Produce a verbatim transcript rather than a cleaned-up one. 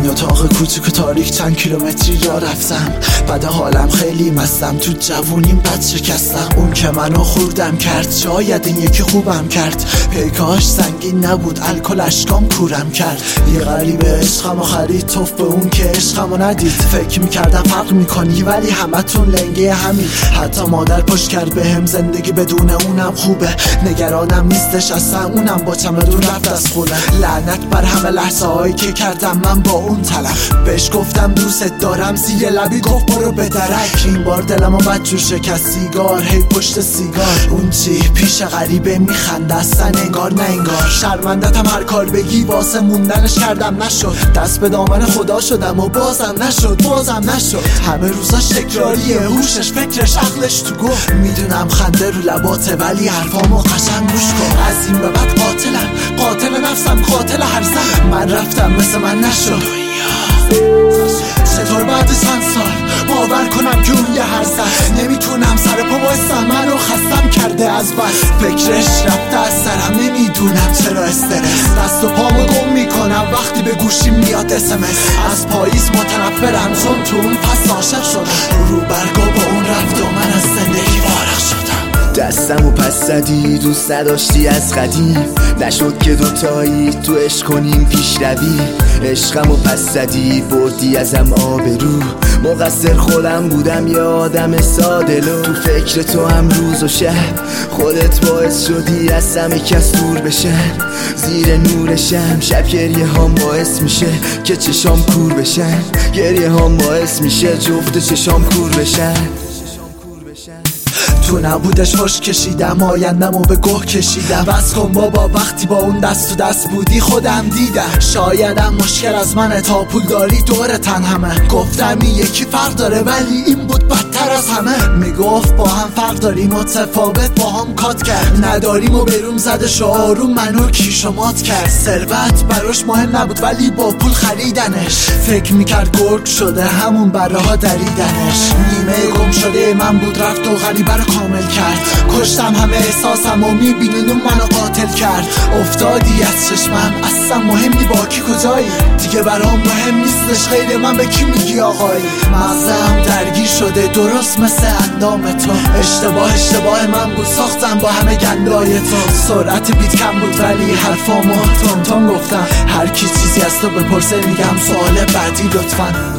اتاق کوچیک و تاریک چند کیلومتری را رفتم. بعد حالم خیلی مستم، تو جوونیم بد شکستم. اون که منو خوردم کرد، شاید این یکی خوبم کرد. پیکاش سنگین نبود، الکل اشکام کورم کرد. یه غریبه عشقمو خرید، توف به اون که عشقمو ندید. فکر میکردم فرق میکنی ولی همتون لنگه همین. حتی مادر پشت کرد بهم، زندگی بدون اونم خوبه. نگرانم نیستش اصلا، اونم با چمدون رفت از خونه. لعنت بر همه لحظه هایی که کردم من با اون طلب. بهش گفتم دوست دارم، زیر لبی گفت برو به درک. این بار دلمو بدجور شکست، سیگار هی پشت سیگار. اون چی پیش غریبه میخنده اصلا انگار نه انگار. شرمندتم هر کار بگی واسه موندنش کردم نشد. دست به دامن خدا شدم و بازم نشد بازم نشد. همه روزاش تکراریه، هوشش فکرش عقلش تو گفت. میدونم خنده رو لباته ولی حرفامو قشنگ گوش کن. از این به بعد قاتلم، قاتل نفسم، قاتل هر زن. من رفتم مثل من نشد. چطور بعد چند سال باور کنم که اون یه هر زن. نمیتونم سر پا بایستم، منو خستم کرده از بس. فکرش رفته از سرم، نمیدونم چرا استرس. دست و پامو گم میکنم وقتی به گوشیم میاد اسمس. از پاییز متنفرم چون تو اون پس عاشق شدم. رو برگا با اون رفت و من از زندگی فارغ شدم. دستمو پس زدی، دوست نداشتی از قدیم. نشد که دوتایی تو عشق کنیم پیش روی. عشقمو پس زدی، بردی ازم آبرو. مقصر خودم بودم، یه آدم سادلو. تو فکر تو هم روز و شب، خودت باعث شدی از همه کس دور بشن. زیر نور شم شب گریه هام باعث میشه که چشام کور بشن. گریه هام باعث میشه جفت چشام کور بشن. تو نبودش خوش کشیدم، آیندمو به گوه کشیدم. بس کن بابا، وقتی با اون دست تو دست بودی خودم دیدم. شایدم مشکل از منه، تا پول داری دور تن همه. گفتم این یکی فرق داره ولی این بود بدتر از همه. میگفت با هم فرق داریم، متفاوت با هم کات کرد. نداریم و بروم زدش و آروم منو کیش و مات کرد. ثروت براش مهم نبود ولی با پول خریدنش. فکر میکرد گرگ شده، همون براها دریدنش. نیمه گم شده من بود، رفت و غریبه رو کامل کرد. کشتم همه احساسم و میبینین اون منو قاتل کرد. افتادی از چشمم، اصلا مهم نی با کی کجایی. دیگه برام مهم نیستش غیر من به کی میگی آقایی. مغزم درگیر شده درست مثل اندام تو. اشتباه اشتباه من بود، ساختم با همه گندای تو. سرعت بیت کم بود ولی حرفامو تون تون گفتم. هر کی چیزی از تو بپرسه میگم سوال بعدی لطفا.